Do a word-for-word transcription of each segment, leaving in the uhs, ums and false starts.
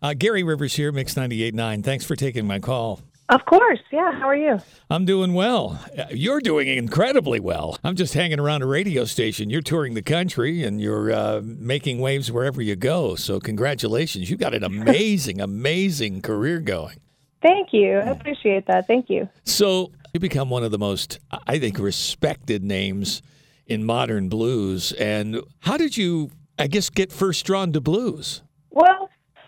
Uh, Gary Rivers here, Mix ninety-eight point nine. Thanks for taking my call. Of course. Yeah. How are you? I'm doing well. You're doing incredibly well. I'm just hanging around a radio station. You're touring the country and you're uh, making waves wherever you go. So congratulations. You got an amazing, amazing career going. Thank you. I appreciate that. Thank you. So you become one of the most, I think, respected names in modern blues. And how did you, I guess, get first drawn to blues? Well,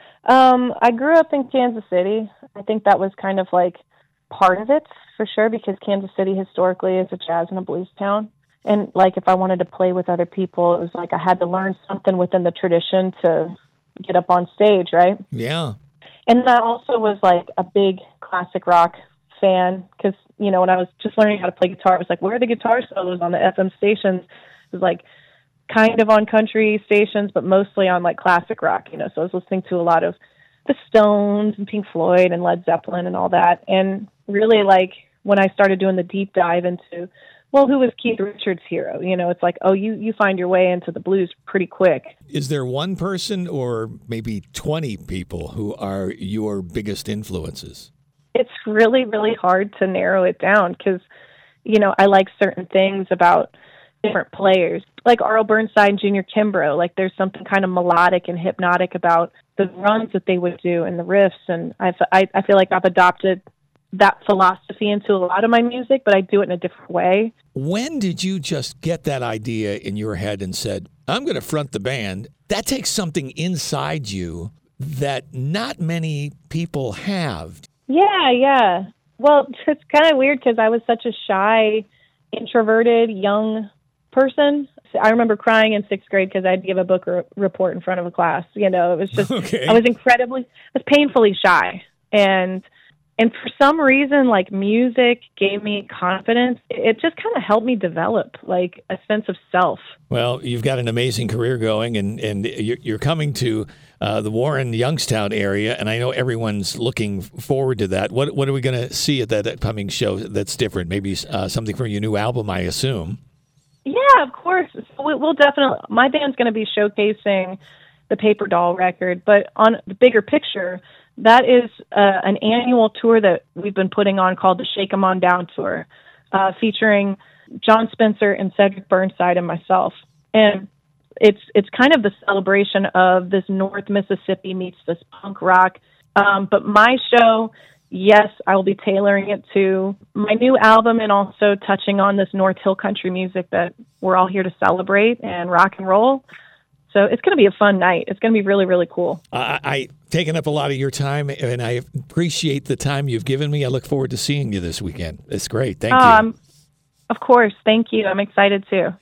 um, I grew up in Kansas City. I think that was kind of like part of it for sure, because Kansas City historically is a jazz and a blues town. And like if I wanted to play with other people, it was like I had to learn something within the tradition to get up on stage, right? Yeah. And I also was like a big classic rock fan because, you know, when I was just learning how to play guitar, it was like, where are the guitar solos on the F M stations? It was like kind of on country stations, but mostly on like classic rock, you know. So I was listening to a lot of the Stones and Pink Floyd and Led Zeppelin and all that. And really like when I started doing the deep dive into, well, who was Keith Richards' hero? You know, it's like, oh, you, you find your way into the blues pretty quick. Is there one person or maybe twenty people who are your biggest influences? It's really, really hard to narrow it down because, you know, I like certain things about different players. Like Arl Burnside and Junior Kimbrough, like there's something kind of melodic and hypnotic about the runs that they would do and the riffs. And I've, I, I feel like I've adopted that philosophy into a lot of my music, but I do it in a different way. When did you just get that idea in your head and said, I'm going to front the band? That takes something inside you that not many people have. Yeah, yeah. Well, it's kind of weird because I was such a shy, introverted, young person. I remember crying in sixth grade because I'd give a book re- report in front of a class. You know, it was just, okay. I was incredibly, I was painfully shy. And And for some reason, like music gave me confidence. It just kind of helped me develop like a sense of self. Well, you've got an amazing career going, and, and you're coming to uh, the Warren Youngstown area, and I know everyone's looking forward to that. What what are we going to see at that upcoming show that's different? Maybe uh, something from your new album, I assume. Yeah, of course. We'll definitely. My band's going to be showcasing the Paper Doll record, but on the bigger picture, that is uh, an annual tour that we've been putting on called the Shake 'Em On Down Tour, uh, featuring John Spencer and Cedric Burnside and myself. And it's it's kind of the celebration of this North Mississippi meets this punk rock. Um, but my show, yes, I will be tailoring it to my new album and also touching on this North Hill country music that we're all here to celebrate and rock and roll. So it's going to be a fun night. It's going to be really, really cool. Uh, I taken up a lot of your time, and I appreciate the time you've given me. I look forward to seeing you this weekend. It's great. Thank um, you. Of course. Thank you. I'm excited too.